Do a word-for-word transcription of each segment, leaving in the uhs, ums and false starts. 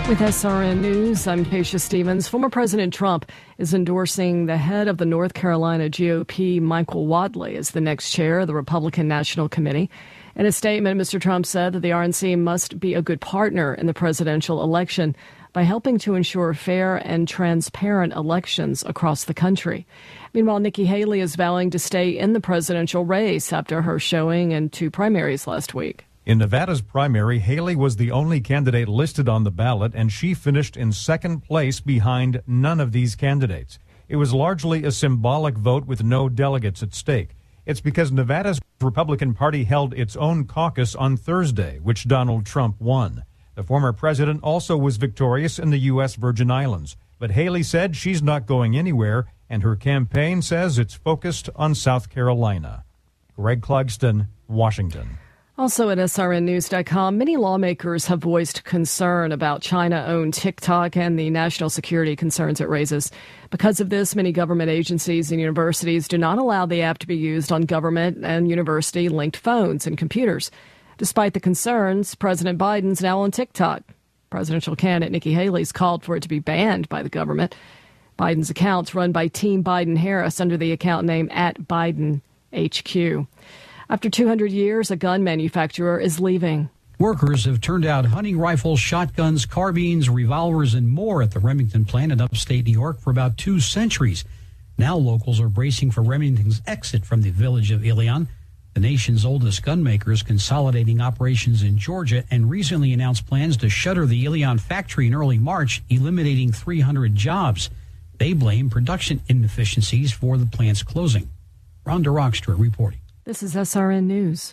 With S R N News, I'm Keisha Stevens. Former President Trump is endorsing the head of the North Carolina G O P, Michael Whatley, as the next chair of the Republican National Committee. In a statement, Mister Trump said that the R N C must be a good partner in the presidential election by helping to ensure fair and transparent elections across the country. Meanwhile, Nikki Haley is vowing to stay in the presidential race after her showing in two primaries last week. In Nevada's primary, Haley was the only candidate listed on the ballot, and she finished in second place behind none of these candidates. It was largely a symbolic vote with no delegates at stake. It's because Nevada's Republican Party held its own caucus on Thursday, which Donald Trump won. The former president also was victorious in the U S Virgin Islands. But Haley said she's not going anywhere, and her campaign says it's focused on South Carolina. Greg Clugston, Washington. Also at S R N news dot com, many lawmakers have voiced concern about China-owned TikTok and the national security concerns it raises. Because of this, many government agencies and universities do not allow the app to be used on government and university-linked phones and computers. Despite the concerns, President Biden's now on TikTok. Presidential candidate Nikki Haley's called for it to be banned by the government. Biden's account's run by Team Biden-Harris under the account name at Biden H Q. After two hundred years, a gun manufacturer is leaving. Workers have turned out hunting rifles, shotguns, carbines, revolvers, and more at the Remington plant in upstate New York for about two centuries. Now locals are bracing for Remington's exit from the village of Ilion. The nation's oldest gun maker is consolidating operations in Georgia and recently announced plans to shutter the Ilion factory in early March, eliminating three hundred jobs. They blame production inefficiencies for the plant's closing. Rhonda Rockstra reporting. This is S R N News.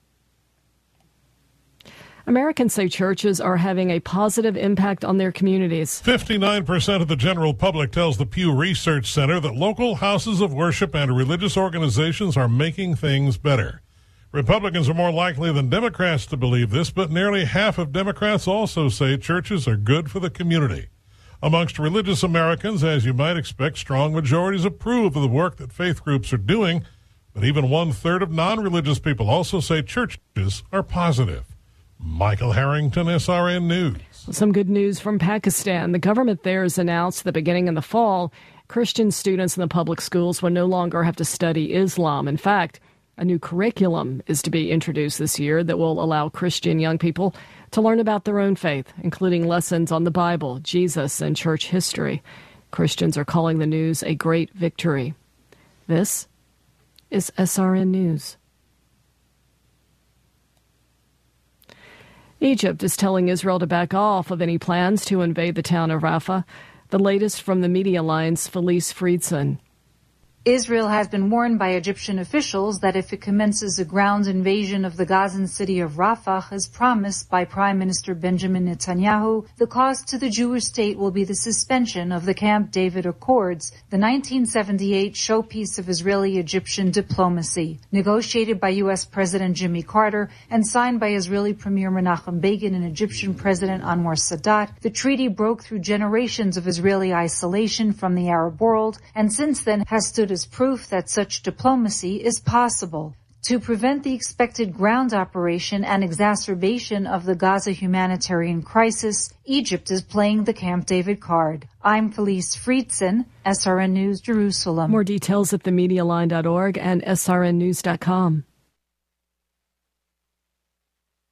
Americans say churches are having a positive impact on their communities. fifty-nine percent of the general public tells the Pew Research Center that local houses of worship and religious organizations are making things better. Republicans are more likely than Democrats to believe this, but nearly half of Democrats also say churches are good for the community. Amongst religious Americans, as you might expect, strong majorities approve of the work that faith groups are doing. But even one-third of non-religious people also say churches are positive. Michael Harrington, S R N News. Some good news from Pakistan. The government there has announced that beginning in the fall, Christian students in the public schools will no longer have to study Islam. In fact, a new curriculum is to be introduced this year that will allow Christian young people to learn about their own faith, including lessons on the Bible, Jesus, and church history. Christians are calling the news a great victory. This is S R N News. Egypt is telling Israel to back off of any plans to invade the town of Rafah. The latest from the media line's Felice Friedson. Israel has been warned by Egyptian officials that if it commences a ground invasion of the Gazan city of Rafah, as promised by Prime Minister Benjamin Netanyahu, the cost to the Jewish state will be the suspension of the Camp David Accords, the nineteen seventy-eight showpiece of Israeli-Egyptian diplomacy. Negotiated by U S President Jimmy Carter and signed by Israeli Premier Menachem Begin and Egyptian President Anwar Sadat, the treaty broke through generations of Israeli isolation from the Arab world and since then has stood as proof that such diplomacy is possible. To prevent the expected ground operation and exacerbation of the Gaza humanitarian crisis, Egypt is playing the Camp David card. I'm Felice Friedson, S R N News, Jerusalem. More details at the media line dot org and S R N news dot com.